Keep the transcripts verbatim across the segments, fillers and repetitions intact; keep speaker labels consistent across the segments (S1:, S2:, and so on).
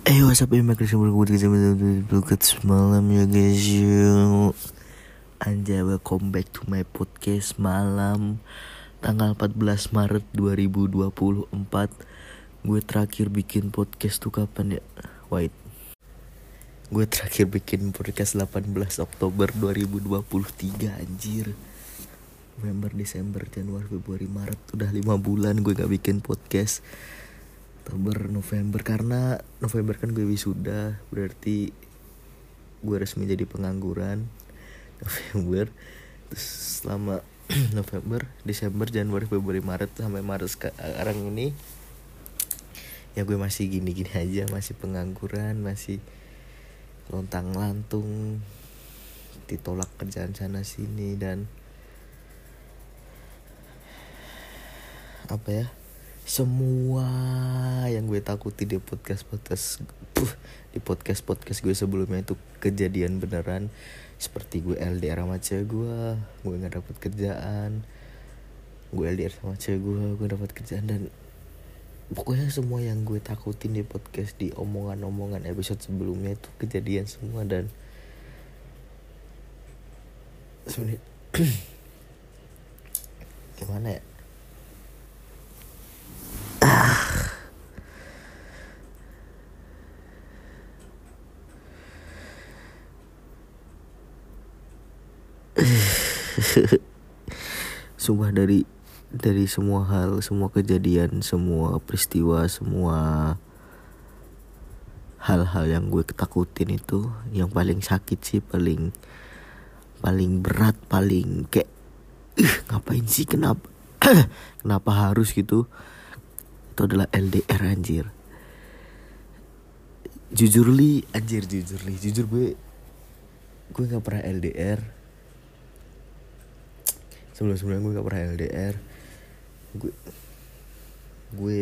S1: Eh what's up, back to podcast semalam ya guys. Yuk Anjay, welcome back to my podcast malam tanggal empat belas Maret dua ribu dua puluh empat. Gue terakhir bikin podcast tuh kapan ya? Wait, gue terakhir bikin podcast delapan belas Oktober dua ribu dua puluh tiga. Anjir, November, Desember, Januari, Februari, Maret, udah lima bulan gue gak bikin podcast. Oktober, November, karena November kan gue wisuda, berarti gue resmi jadi pengangguran. November, terus selama November, Desember, Januari, Februari, Maret sampai Maret sekarang ini ya gue masih gini-gini aja, masih pengangguran, masih lontang-lantung, ditolak kerjaan sana sini, dan apa ya, semua yang gue takuti di podcast-podcast uh, di podcast-podcast gue sebelumnya itu kejadian beneran. Seperti gue L D R sama cewek gue, gue gak dapet kerjaan. Gue L D R sama cewek gue, gue dapet kerjaan. Dan pokoknya semua yang gue takutin di podcast, di omongan-omongan episode sebelumnya itu kejadian semua. Dan sebenarnya gimana ya, sumpah dari dari semua hal, semua kejadian, semua peristiwa, semua hal-hal yang gue ketakutin itu, yang paling sakit sih, paling paling berat, paling kayak uh, ngapain sih, kenapa kenapa harus gitu, itu adalah L D R. Anjir, jujur li, anjir jujur li, jujur gue gue nggak pernah L D R. Sebelum-sebelumnya gue gak pernah L D R. Gue Gue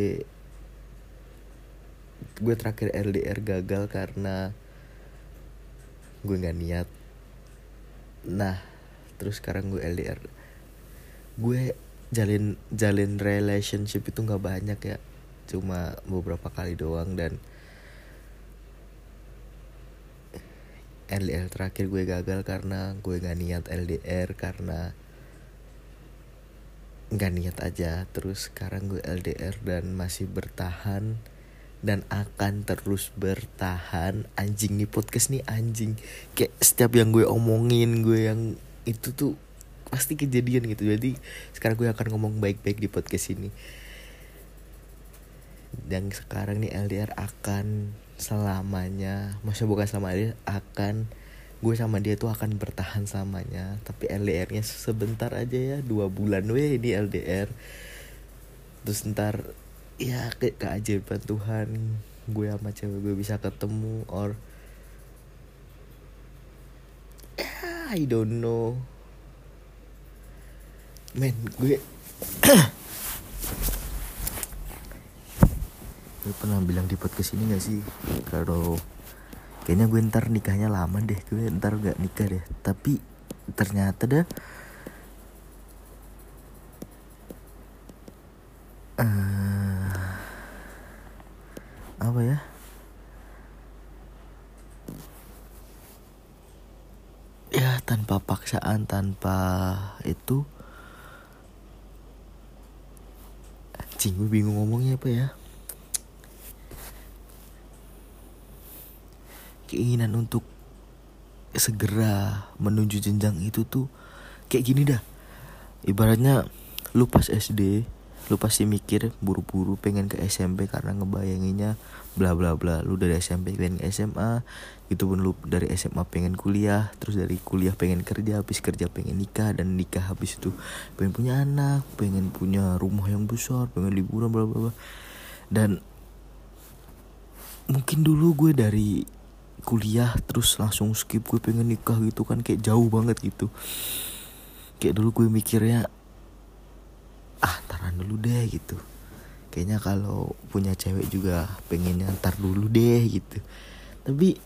S1: Gue terakhir L D R gagal karena gue gak niat. Nah, terus sekarang gue L D R. Gue jalin jalin relationship itu gak banyak ya, cuma beberapa kali doang. Dan L D R terakhir gue gagal karena gue gak niat L D R, karena gak niat aja. Terus sekarang gue L D R dan masih bertahan dan akan terus bertahan. Anjing nih podcast nih, anjing. Kayak setiap yang gue omongin, gue yang itu tuh pasti kejadian gitu. Jadi sekarang gue akan ngomong baik-baik di podcast ini. Dan sekarang nih L D R akan selamanya, maksudnya bukan selamanya, akan, gue sama dia tuh akan bertahan samanya. Tapi L D R-nya sebentar aja ya, dua bulan weh ini L D R. Terus ntar ya kayak keajaiban Tuhan, gue sama cewek gue bisa ketemu, or yeah, I don't know. Men, gue gue pernah bilang di podcast ini gak sih, kalau kayaknya gue ntar nikahnya lama deh, gue ntar gak nikah deh. Tapi ternyata dah uh, apa ya, ya tanpa paksaan, tanpa itu, anjing gue bingung ngomongnya apa ya, keinginan untuk segera menuju jenjang itu tuh kayak gini dah. Ibaratnya lu pas S D, lu pasti mikir buru-buru pengen ke S M P karena ngebayanginnya bla bla bla. Lu dari S M P pengen ke S M A, gitu pun lu dari S M A pengen kuliah, terus dari kuliah pengen kerja, habis kerja pengen nikah, dan nikah habis itu pengen punya anak, pengen punya rumah yang besar, pengen liburan bla bla bla. Dan mungkin dulu gue dari kuliah terus langsung skip, gue pengen nikah gitu kan, kayak jauh banget gitu. Kayak dulu gue mikirnya, ah taran dulu deh gitu, kayaknya kalau punya cewek juga pengennya ntar dulu deh gitu. Tapi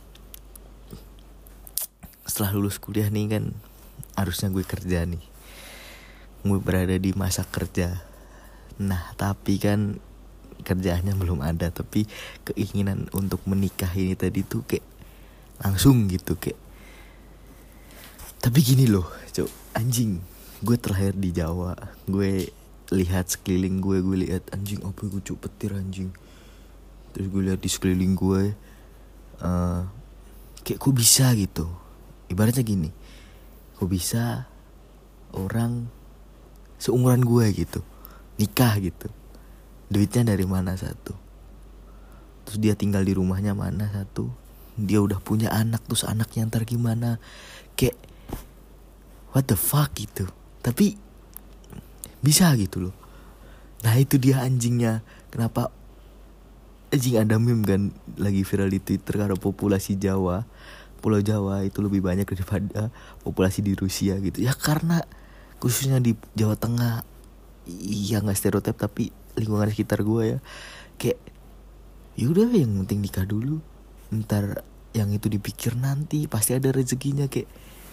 S1: setelah lulus kuliah nih kan, harusnya gue kerja nih, gue berada di masa kerja. Nah tapi kan kerjaannya belum ada, tapi keinginan untuk menikah ini tadi tuh kayak langsung gitu kayak. Tapi gini loh, cok, anjing, gue terlahir di Jawa, gue lihat sekeliling gue, gue lihat anjing apa gue cok petir anjing. Terus gue lihat di sekeliling gue, uh, kayak kok bisa gitu. Ibaratnya gini, kok bisa orang seumuran gue gitu nikah gitu, duitnya dari mana satu, terus dia tinggal di rumahnya mana satu, dia udah punya anak, terus anaknya ntar gimana, kayak what the fuck gitu. Tapi bisa gitu loh. Nah itu dia anjingnya. Kenapa anjing, ada meme kan lagi viral di Twitter, karena populasi Jawa, Pulau Jawa itu lebih banyak daripada populasi di Rusia gitu. Ya karena khususnya di Jawa Tengah, iya nggak stereotip tapi lingkungan sekitar gue ya, kayak yaudah yang penting nikah dulu, ntar yang itu dipikir nanti, pasti ada rezekinya kayak.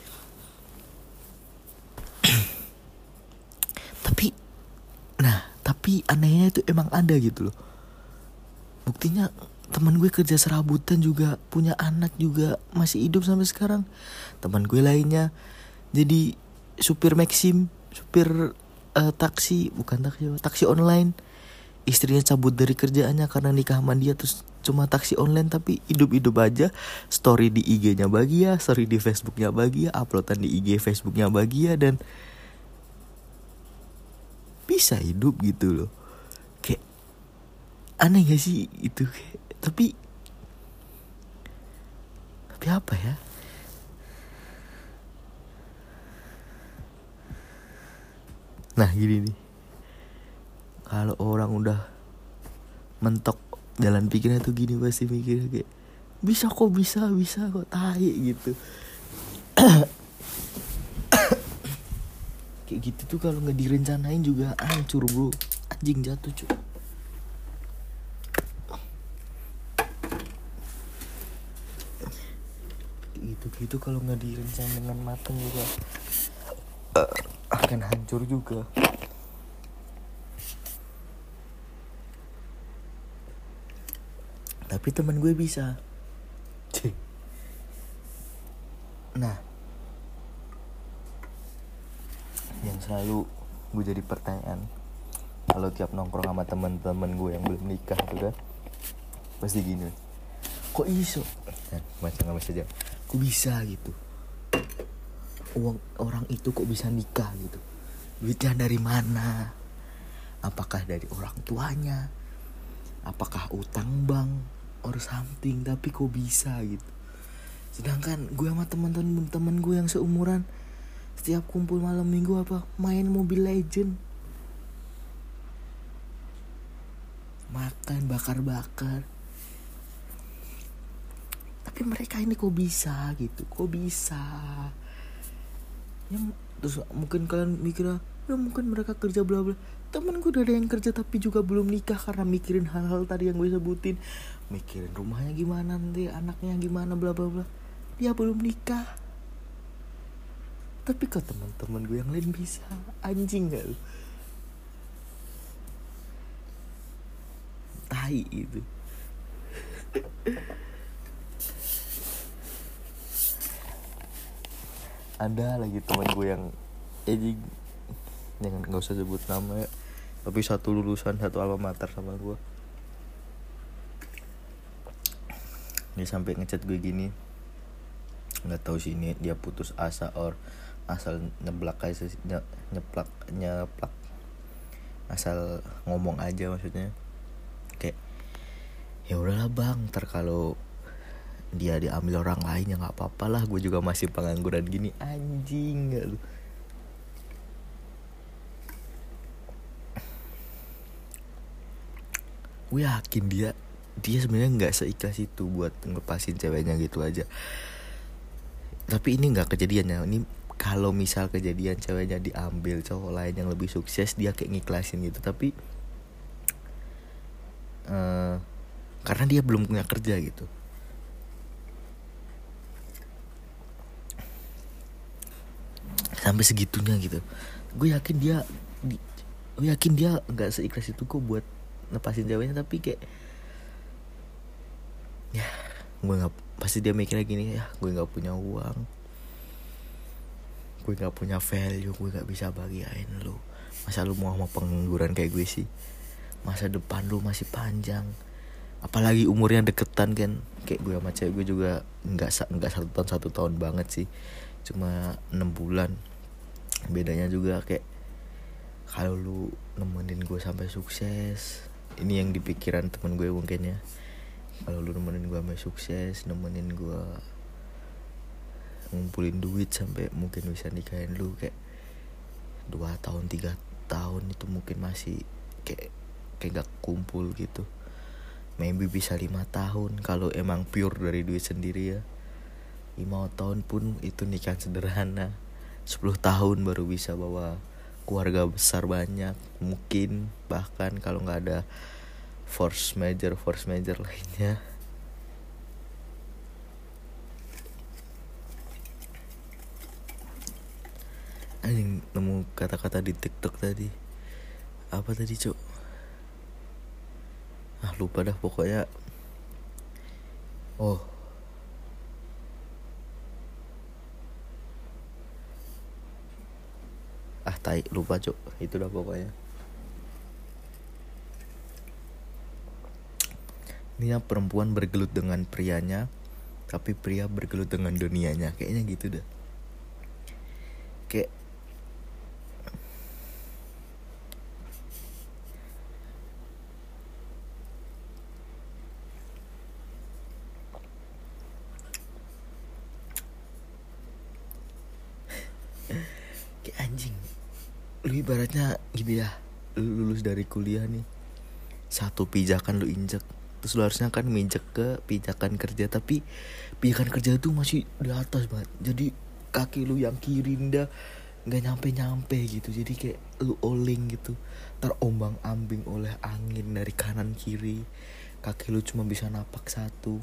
S1: Tapi nah tapi anehnya itu emang ada gitu loh. Buktinya teman gue kerja serabutan juga punya anak juga masih hidup sampai sekarang. Teman gue lainnya jadi supir Maxim, supir uh, taksi, bukan taksi, taksi online. Istrinya cabut dari kerjaannya karena nikah sama dia, terus cuma taksi online tapi hidup-hidup aja. Story di I G-nya bahagia, story di Facebook-nya bahagia, uploadan di I G Facebook-nya bahagia, dan bisa hidup gitu loh. Kayak aneh gak sih itu? Kayak, tapi tapi apa ya? Nah gini nih, kalau orang udah mentok jalan pikirnya tuh gini, pasti mikirnya kayak bisa kok, bisa bisa kok, tai gitu. Kayak gitu tuh kalau nggak direncanain juga hancur bro, anjing jatuh cuy. Kayak gitu gitu kalau nggak direncanain dengan matang juga uh, akan hancur juga. Tapi teman gue bisa. Nah, yang selalu gue jadi pertanyaan kalau tiap nongkrong sama teman-teman gue yang belum nikah tuh kan, pasti gini, kok iso? Nah, macam apa saja, kok bisa gitu? Uang orang itu kok bisa nikah gitu? Duitnya dari mana? Apakah dari orang tuanya? Apakah utang bank or something? Tapi kok bisa gitu? Sedangkan gue sama teman-teman teman gue yang seumuran, setiap kumpul malam minggu apa main Mobile Legend, makan bakar-bakar. Tapi mereka ini kok bisa gitu? Kok bisa? Ya terus mungkin kalian mikirnya, ya mungkin mereka kerja bla bla. Temen gue udah ada yang kerja tapi juga belum nikah karena mikirin hal-hal tadi yang gue sebutin, mikirin rumahnya gimana nanti, anaknya gimana bla bla bla. Dia belum nikah. Tapi kok teman-teman gue yang lain bisa? Anjing gak lu? Tai itu. Ada lagi teman gue yang anjing, jangan, gak usah sebut nama ya, tapi satu lulusan, satu alma mater sama gue. Dia sampai ngechat gue gini, nggak tahu sih ini dia putus asa or asal nyeblak aja, nye, nyeplak nyeplak asal ngomong aja, maksudnya kayak ya udahlah bang, ntar kalau dia diambil orang lain ya nggak apa-apa lah, gue juga masih pengangguran gini. Anjing nggak lu? Gue yakin dia dia sebenarnya nggak seikhlas itu buat ngelepasin ceweknya gitu aja. Tapi ini nggak kejadiannya. Ini kalau misal kejadian ceweknya diambil cowok lain yang lebih sukses, dia kayak ngiklasin gitu. Tapi uh, karena dia belum punya kerja gitu. Sampai segitunya gitu. Gue yakin dia di, gue yakin dia nggak seikhlas itu kok buat nepasin ceweknya, tapi kayak ya gue nggak, pasti dia mikirnya gini, ya gue nggak punya uang, gue nggak punya value, gue nggak bisa bagiain lu, masa lu mau sama pengangguran kayak gue sih, masa depan lu masih panjang, apalagi umurnya deketan kan, kayak gue sama cewek gue juga nggak nggak satu tahun satu tahun banget sih, cuma enam bulan bedanya juga. Kayak kalau lu nemenin gue sampai sukses, ini yang di pikiran temen gue mungkin ya, kalau lu nemenin gue sampai sukses, nemenin gue ngumpulin duit sampai mungkin bisa nikahin lu, kayak dua tahun tiga tahun itu mungkin masih kayak kayak gak kumpul gitu. Maybe bisa lima tahun kalau emang pure dari duit sendiri ya. Lima tahun pun itu nikahan sederhana. Sepuluh tahun baru bisa bawa keluarga besar banyak, mungkin bahkan kalau gak ada force major force major lainnya. Anjing, nemu kata-kata di TikTok tadi. Apa tadi, Cuk? Ah, lupa dah pokoknya. Oh. Ah, tai, lupa, Cuk. Itu dah pokoknya. Ini perempuan bergelut dengan prianya, tapi pria bergelut dengan dunianya. Kayaknya gitu dah. Kayak kayak anjing. Lu ibaratnya gini ya, lu lulus dari kuliah nih, satu pijakan lu injek, terus lu harusnya kan minjek ke pijakan kerja, tapi pijakan kerja tuh masih di atas banget, jadi kaki lu yang kiri ndak nggak nyampe nyampe gitu, jadi kayak lu oleng gitu, terombang ambing oleh angin dari kanan kiri, kaki lu cuma bisa napak satu.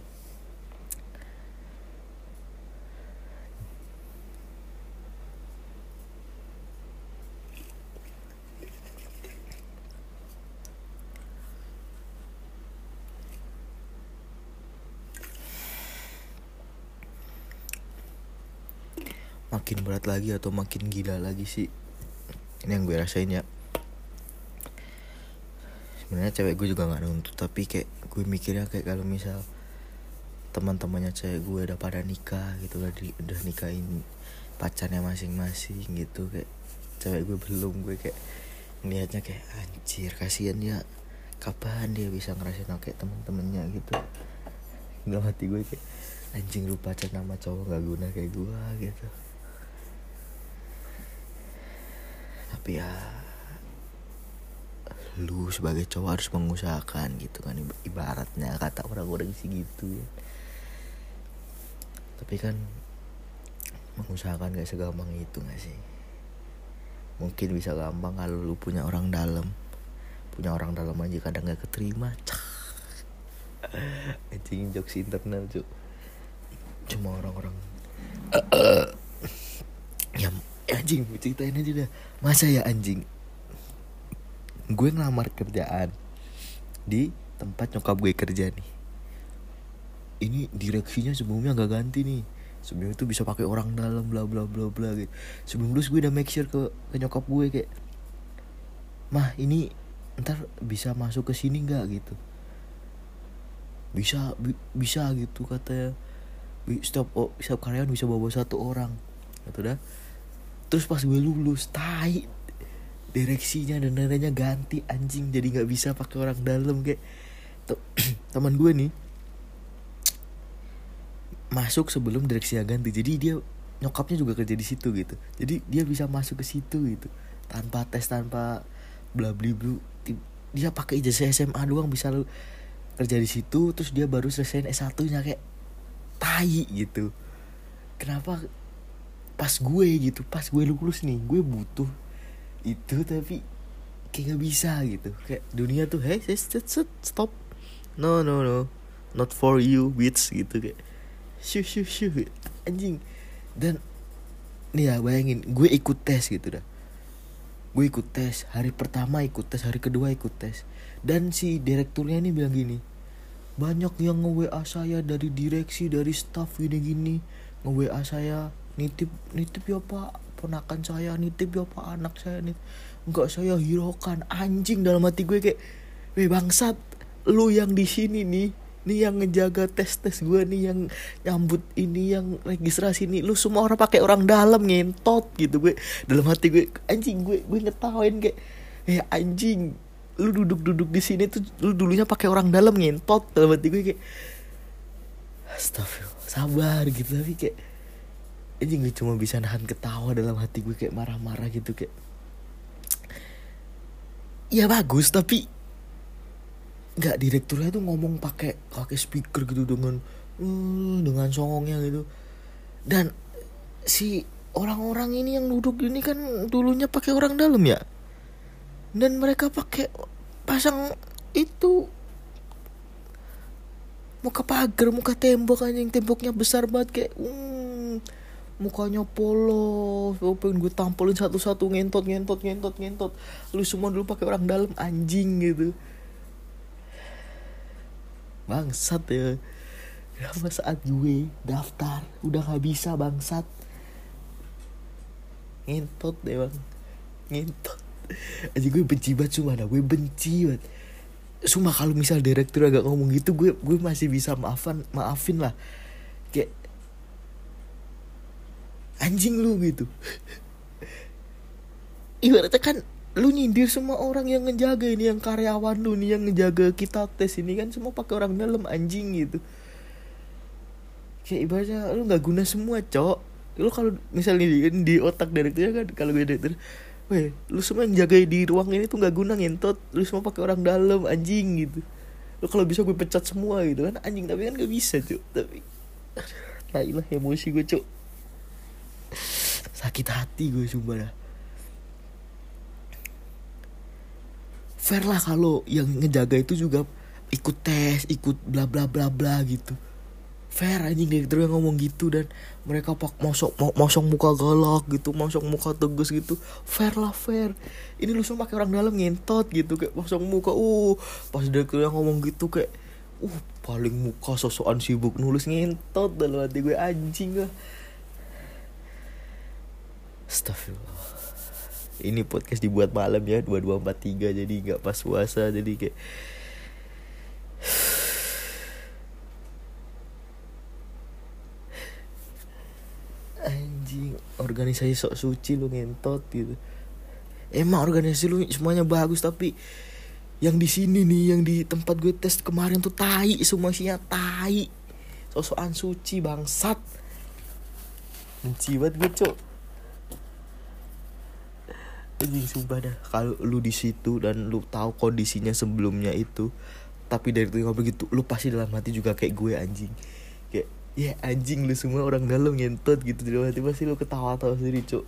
S1: Makin berat lagi atau makin gila lagi sih, ini yang gue rasain ya. Sebenarnya cewek gue juga nggak nuntut, tapi kayak gue mikirnya kayak kalau misal teman-temannya cewek gue udah pada nikah gitu, udah, di, udah nikahin pacarnya masing-masing gitu, kayak cewek gue belum. Gue kayak ngelihatnya kayak anjir, kasihan ya, kapan dia bisa ngerasain kayak teman-temannya gitu. Dalam hati gue kayak anjing, lu pacar nama cowok gak guna kayak gue gitu. Tapi ya lu sebagai cowok harus mengusahakan gitu kan, ibaratnya kata orang-orang sih gitu. Tapi kan mengusahakan gak segampang itu gak sih. Mungkin bisa gampang kalau lu punya orang dalam. Punya orang dalam aja kadang gak keterima. Anjing, jokes internal, Cuk. Cuma orang-orang ya anjing, ceritain aja dah. Masa ya anjing, gue ngelamar kerjaan di tempat nyokap gue kerja nih. Ini direksinya sebelumnya gak ganti nih, sebelumnya itu bisa pakai orang dalam bla bla bla bla gitu. Sebelum lulus gue udah make sure ke, ke nyokap gue kayak, mah ini ntar bisa masuk ke sini nggak gitu, bisa bi, bisa gitu katanya. Setiap oh, setiap karyawan bisa bawa satu orang gitu dah. Terus pas gue lulus, tai, direksinya dan lain-lainnya ganti anjing, jadi nggak bisa pakai orang dalam. Kayak teman gue nih masuk sebelum direksinya ganti, jadi dia nyokapnya juga kerja di situ gitu, jadi dia bisa masuk ke situ gitu tanpa tes, tanpa bla bla bla. Dia pakai ijazah S M A doang bisa lu kerja di situ, terus dia baru selesai S satu-nya. Kayak tai gitu. Kenapa pas gue gitu, pas gue lulus nih, gue butuh itu tapi kayak gak bisa gitu. Kayak dunia tuh, hey stop, no no no, not for you bitch gitu. Kayak syuh syuh syuh anjing. Dan nih ya bayangin, gue ikut tes gitu dah, Gue ikut tes, hari pertama ikut tes, hari kedua ikut tes. Dan si direkturnya ini bilang gini, banyak yang nge-W A saya dari direksi, dari staff gini-gini, nge-W A saya, nitip nitip ya pak ponakan saya, nitip ya pak anak saya, nitip. Enggak, saya hiraukan. Anjing, dalam hati gue kayak, weh bangsat, lu yang di sini nih, nih yang ngejaga tes-tes gue nih, yang nyambut ini, yang registrasi nih, lu semua orang pakai orang dalam, ngentot gitu. Gue dalam hati gue, anjing, gue gue ngetawain kayak, eh anjing, lu duduk-duduk di sini tuh lu dulunya pakai orang dalam, ngentot. Dalam hati gue kayak, astagfirullah, sabar gitu. Tapi kayak, anjing, gue cuma bisa nahan ketawa. Dalam hati gue kayak marah-marah gitu, kayak, ya bagus, tapi nggak, direkturnya tuh ngomong pakai pakai speaker gitu, dengan uh, dengan songongnya gitu. Dan si orang-orang ini yang duduk ini kan dulunya pakai orang dalam ya, dan mereka pakai pasang itu muka pagar, muka tembok, anjing, temboknya besar banget kayak, hmm, mukanya polos. Oh, pengen gue tampolin satu-satu, ngentot ngentot ngentot ngentot. Lu semua dulu pakai orang dalam, anjing gitu. Bangsat ya. Kenapa saat gue daftar udah gak bisa, bangsat. Ngentot deh bang, ngentot. Aja gue benci banget, sumpah dah, gue benci banget. Sumpah kalau misal direktur agak ngomong gitu, gue gue masih bisa maafan maafin lah. Kayak, anjing lu gitu. Ibaratnya kan lu nyindir semua orang yang ngejaga ini, yang karyawan lu nih, yang ngejaga kita tes ini kan semua pakai orang dalam, anjing gitu. Kayak ibaratnya lu nggak guna semua, cok. Lu kalau misalnya di, di otak direkturnya kan, kalau gue direktur, weh, lu semua yang jaga di ruang ini tuh nggak guna, ngentot. Lu semua pakai orang dalam, anjing gitu. Lu kalau bisa gue pecat semua gitu kan, anjing. Tapi kan nggak bisa, cok. Tapi, lah ilah, emosi gue, cok. Sakit hati gue, sumpah dah. Fair lah kalau yang ngejaga itu juga ikut tes, ikut bla bla bla bla gitu. Fair, anjing, direktur yang ngomong gitu. Dan mereka pak mosok mosok muka galak gitu, mosok muka tegas gitu. Fair lah, fair. Ini lu semua pakai orang dalam, ngentot gitu, kayak mosok muka. Uh, pas direktur yang ngomong gitu kayak, uh, paling muka sosokan sibuk nulis, ngentot. Dalam hati gue, anjing lah. Astagfirullah. Ini podcast dibuat malam ya, dua puluh dua empat puluh tiga, jadi gak pas puasa. Jadi kayak, anjing, organisasi sok suci lu, ngentot gitu. Emang organisasi lu semuanya bagus, tapi yang di sini nih, yang di tempat gue tes kemarin tuh tai, semua isinya tai. Sosokan suci, bangsat. Benci banget gue, cok. Anjing, sumpah dah. Kalau lu di situ dan lu tahu kondisinya sebelumnya itu, tapi dari itu ngomong gitu, lu pasti dalam hati juga kayak gue, anjing. Kayak, ya anjing, lu semua orang dalam, ngentot gitu. Dalam hati pasti lu ketawa-tawa sendiri, cok.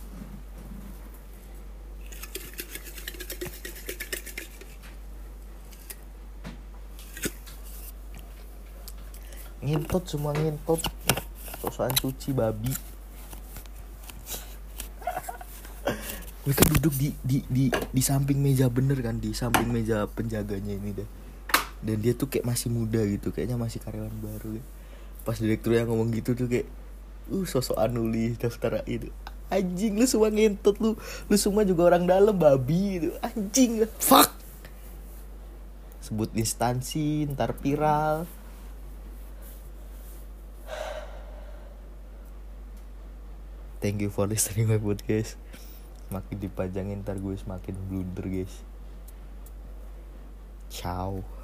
S1: Ngentot, semua ngentot. Sosokan suci, babi. Gue kan duduk di di di di samping meja, bener kan, di samping meja penjaganya ini deh. Dan dia tuh kayak masih muda gitu, kayaknya masih karyawan baru ya. Pas direktur yang ngomong gitu tuh kayak, uh sosokan nulis daftar itu. Anjing, lu semua ngentot lu. Lu semua juga orang dalam, babi gitu. Anjing lah. Fuck. Sebut instansi, ntar viral. Thank you for listening my podcast. Makin dipajangin ntar gue semakin blunder, guys. Ciao.